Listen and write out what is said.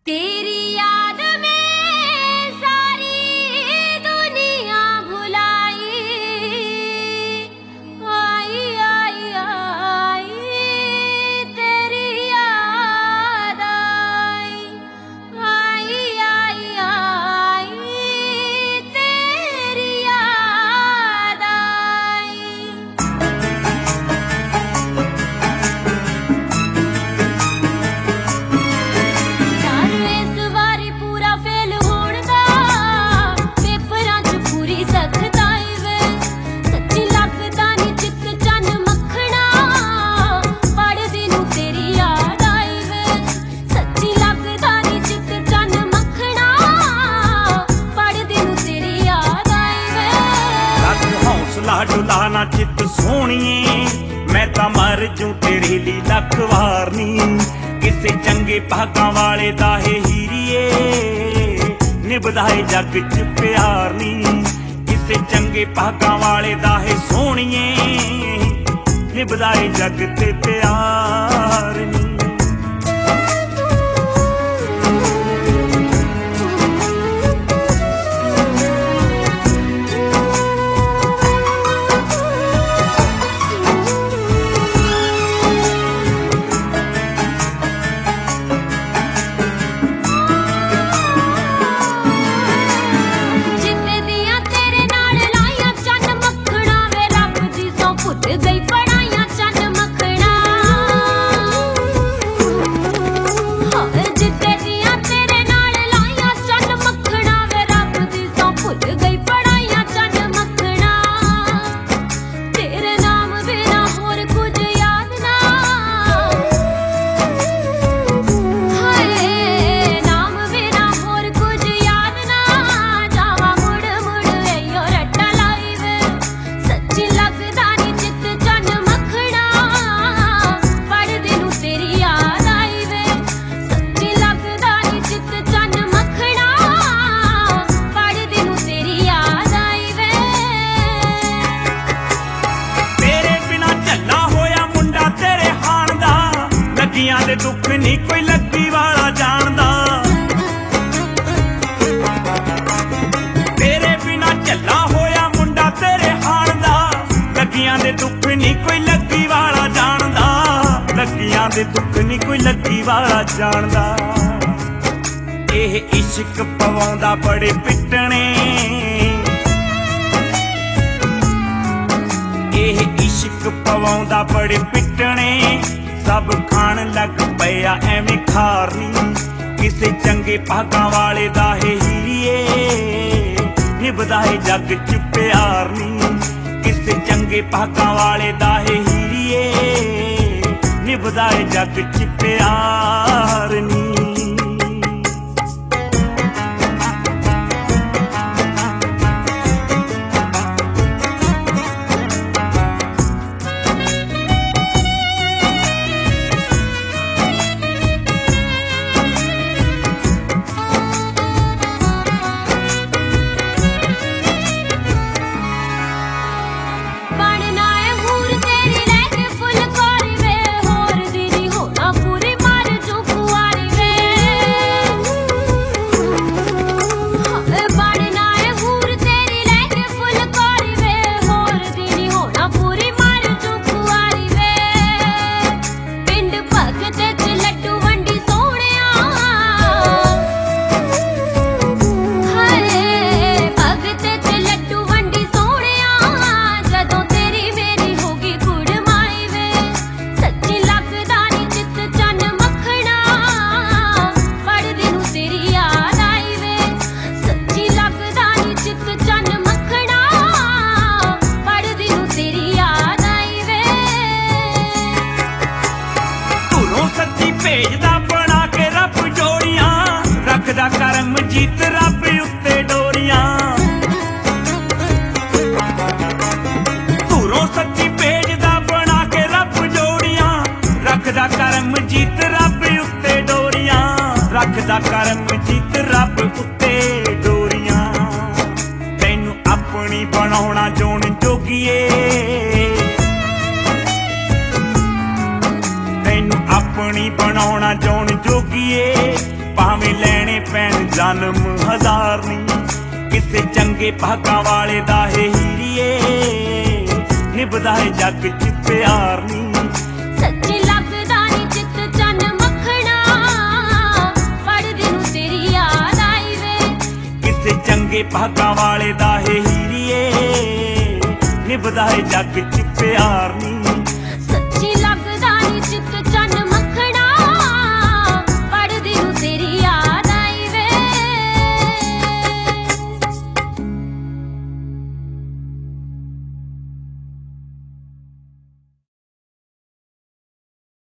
तेरी याद में सारी दुनिया भुलाई, आई आई आई तेरी याद आई, आई आई आई तेरी याद आई। डुला ना चित सोहणीए मैं तां मर जूं तेरे लिए लख वार नी। किसे चंगे भागां वाले दा है हीरीए निभदा है जग च प्यार नी। किसे चंगे भागां वाले दा है सोहणीए निभदा है जग ते प्यार नी। लगियां दे दुख नहीं कोई लगी वाला जानदा, तेरे बिना झल्ला होया मुंडा तेरे हाण दा। लगियां दे दुख नहीं कोई लगी वाला जानदा, लगियां दे दुख नहीं कोई लगी वाला जानदा। एह इश्क पवाउंदा बड़े पिटने, एह इश्क पवाउंदा बड़े पिटने। सब खान लग पिया एवें खार नी। किसे चंगे भागां वाले दा है हीरीए निभदा है जग च प्यार नी। किसे चंगे भागां वाले दा है हीरीए निभदा है जग च प्यार नी। भेजदा बना के रब जोड़ियां, रखदा करम जीत रब उत्ते डोरियां। धुरों सच्ची भेजदा बना के रब जोड़ियां, रखदा करम जीत रब उत्ते डोरियां। रखदा करम जीत रब उत्ते डोरियां। तैनू अपनी बनाउणा जोन जोगिए, तैनू अपनी बनाउणा जोन जोगिए। ਭਾਵੇਂ ਲੈਣੇ ਪੈਣ ਜਨਮ ਹਜ਼ਾਰ ਨੀ ਕਿਸੇ ਚੰਗੇ ਭਾਗਾਂ ਵਾਲੇ ਦਾ ਹੈ ਹੀਰੀਏ ਨਿਭਦਾ ਹੈ ਜੱਗ 'ਚ ਪਿਆਰ ਨੀ ਸੱਚੇ ਲੱਗਦਾ ਨੀ ਚਿੱਤ ਚੰਨ ਮੱਖਣਾ ਪੜਦੇ ਨੂੰ ਤੇਰੀ ਯਾਦ ਆਈ ਵੇ ਕਿਸੇ ਚੰਗੇ ਭਾਗਾਂ ਵਾਲੇ ਦਾ ਹੈ ਹੀਰੀਏ ਨਿਭਦਾ ਹੈ ਜੱਗ 'ਚ ਪਿਆਰ ਨੀ